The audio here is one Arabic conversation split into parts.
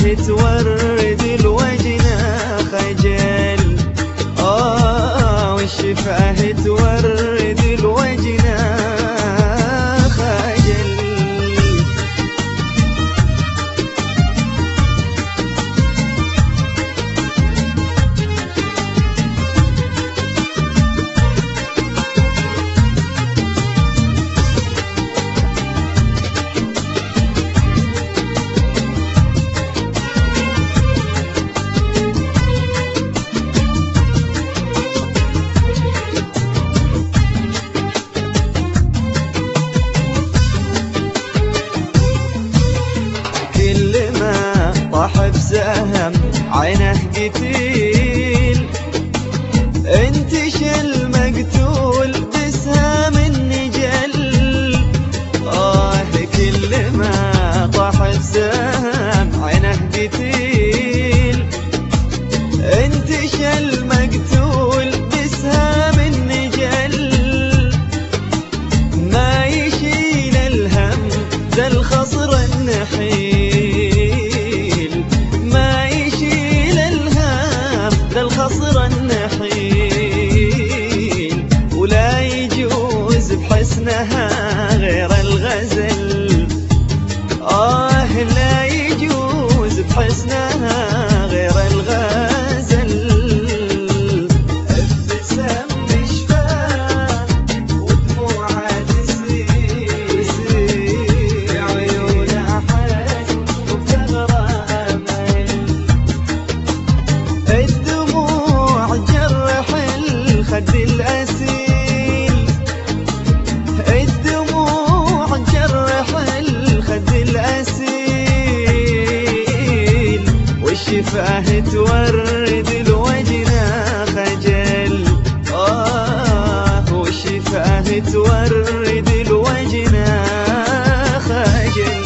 تورد الوجنة خجل. والشفاه تورد الوجنة خجل. طاح بسهم عينه قتيل، انتش المقتول بسهم النجل. كل ما طاح بسهم عينه قتيل، انتش المقتول بسهم النجل. ما يشيل الهم ذا الخصر النحيل، الخصر النحيل. ولا يجوز بحسنها غير الغزل. لا يجوز بحسنها غير الغزل. ابتسم بشفاه ودموعها تسيل، عيونها حزن وبثغرة امل. خد الأسيل، الدموع جرح الخد الأسيل. والشفاه تورد الوجنة خجل. والشفاه تورد الوجنة خجل.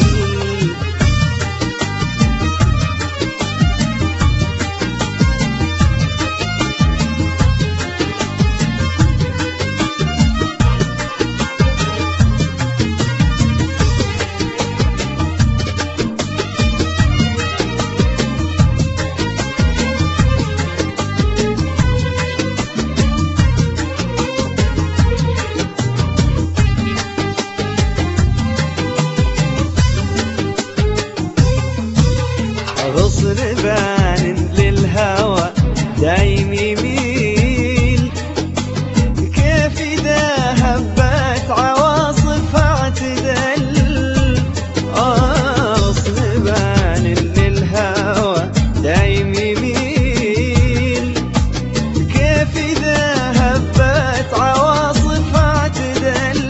غصن بان للهوى دايم يميل، كيف إذا هبت عواصف اعتدل. غصن بان للهوى دايم يميل، كيف إذا هبت عواصف اعتدل.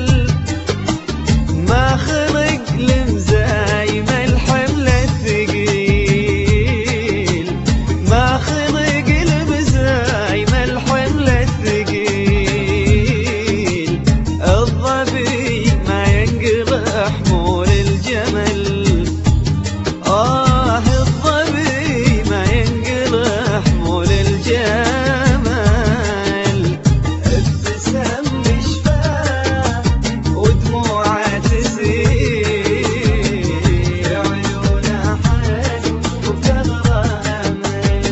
ما خلق لمزايم الحمل الثقيل، ما خلق المزايم الحمل الثقيل. الظبي ما ينقض حمول الجمل. الظبي ما ينقض حمول الجمل. ابتسم بشفاه ودموعها تسيل، عيونها حزن وبثغرة امل.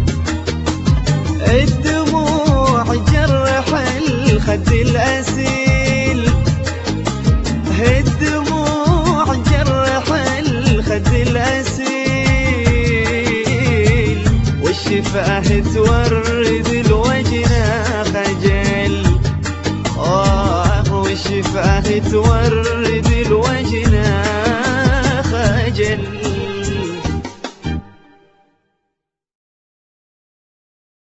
الدموع جرح الخد الأسيل، الدموع جرح الخد الأسيل. والشفاه تورد